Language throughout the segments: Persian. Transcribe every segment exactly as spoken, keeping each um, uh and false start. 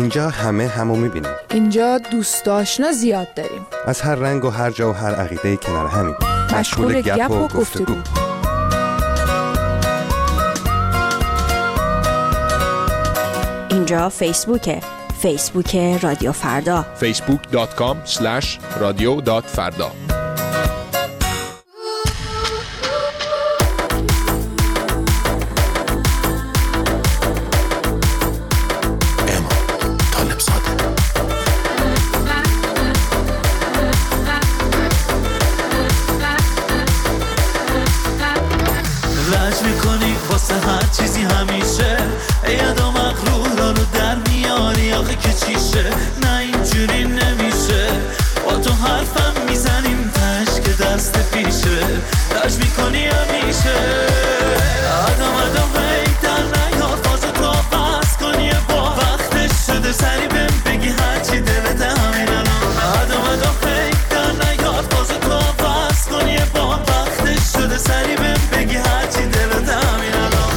اینجا همه همو میبینیم. اینجا دوست آشنا زیاد داریم. از هر رنگ و هر جا و هر عقیده کنار همین. مشغول گپ و گفتگو. اینجا فیسبوکه. فیسبوک رادیو فردا. فیسبوک دات کام اسلش رادیو دات فردا. لج میکنی واسه هر چیزی همیشه، ایادا مغرورا رو در میاری آخه که چیشه؟ نه اینجوری نمیشه، با تو حرفم میزنیم تش که دست پیشه. لج میکنی همیشه آدم آدم هی در نیار فازو تو بس کنی با وقتش شده سری بهم بگی هرچی دلت همین الان. آدم آدم هی در نیار فازو تو بس کنی با وقتش شده سری بهم بگی هرچی دلت همین الان.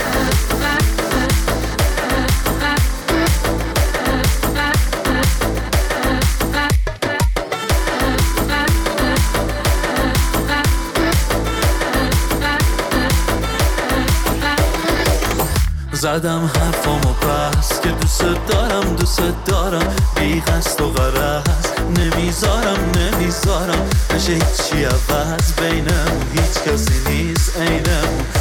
زدم حرفامو بس که دوست دارم دوست دارم بی قصد و غرض، نمیذارم نمیذارم نشه هیچی عوض، بینم هیچ کسی نیست عینم